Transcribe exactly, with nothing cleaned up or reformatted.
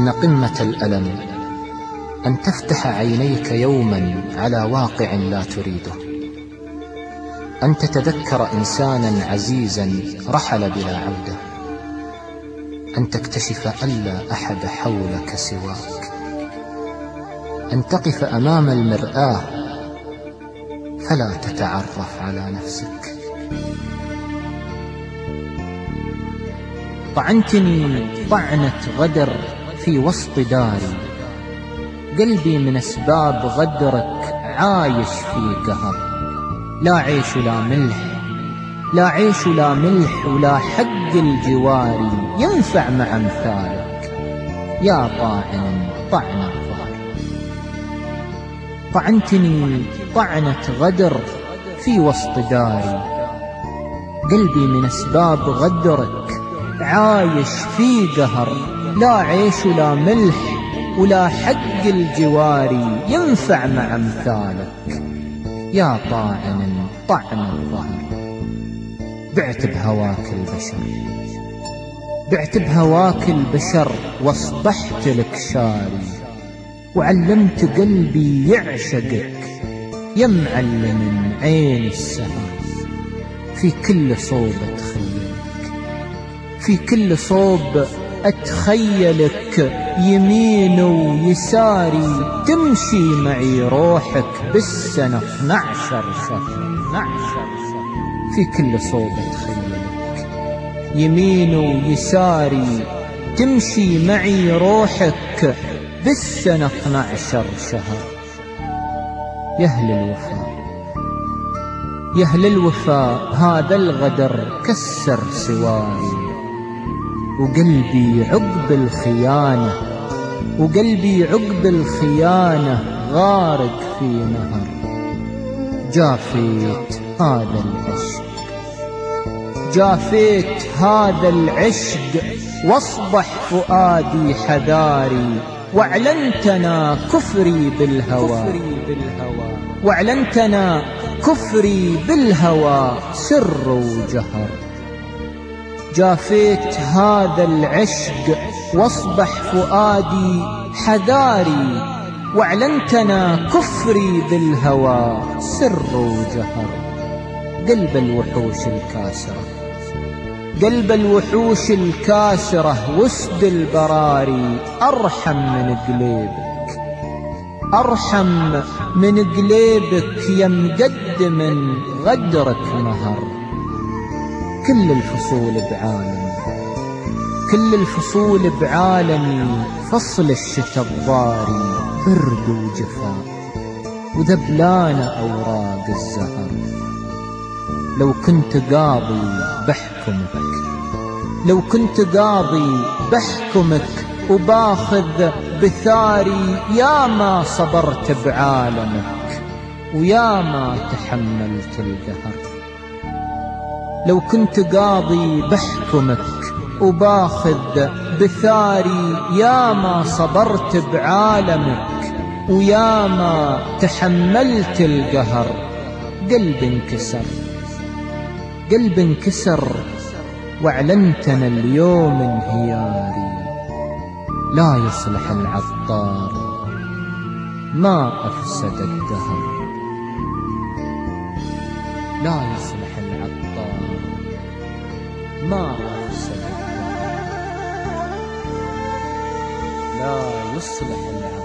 إن قمة الألم أن تفتح عينيك يوما على واقع لا تريده، أن تتذكر إنسانا عزيزا رحل بلا عودة، أن تكتشف أن لا أحد حولك سواك، أن تقف أمام المرآة فلا تتعرف على نفسك. طعنتني طعنة غدر في وسط داري، قلبي من أسباب غدرك عايش في قهر، لا عيش لا ملح، لا عيش لا ملح ولا حق الجواري ينفع مع أمثالك يا طاعن طعن الظهر. طعنتني طعنة غدر في وسط داري، قلبي من أسباب غدرك عايش في قهر، لا عيش لا ملح ولا حق الجواري ينفع مع أمثالك يا طاعن طعن الظهر. بعت بهواك البشر، بعت بهواك البشر واصبحت لك شاري، وعلمت قلبي يعشقك يا معلم عين السهر. في كل صوب أتخيلك، في كل صوب أتخيلك يمين ويساري، تمشي معي روحك بالسنة اثنعشر شهر. في كل صوب أتخيلك يمين ويساري، تمشي معي روحك بالسنة اثنعشر شهر. يا أهل الوفاء، يا أهل الوفاء هذا الغدر كسر سواري، وقلبي عقب الخيانة، وقلبي عقب الخيانة غارق في نهر. جافيت هذا العشق، جافيت هذا العشق واصبح فؤادي حذاري، واعلنتنا كفري بالهوى، واعلنتنا كفري بالهوى سر وجهر. جافيت هذا العشق واصبح فؤادي حذاري، واعلنتنا كفري بالهوى سر وجهر. قلب الوحوش الكاسرة، قلب الوحوش الكاسرة وسد البراري أرحم من قليبك، أرحم من قليبك يا مقدم غدرك مهر. كل الفصول بعالمي، كل الفصول بعالمي فصل الشتاء الضاري برد وجفاء، وذبلان أوراق الزهر. لو كنت قاضي بحكمك، لو كنت قاضي بحكمك وباخذ بثاري، يا ما صبرت بعالمك ويا ما تحملت القهر. لو كنت قاضي بحكمك وباخذ بثاري، يا ما صبرت بعالمك ويا ما تحملت القهر. قلب انكسر، قلب انكسر واعلنتنا اليوم انهياري، لا يصلح العطار ما أفسد الدهر، لا يصلح العطار ما أفسد الدهر، لا يصلح العطار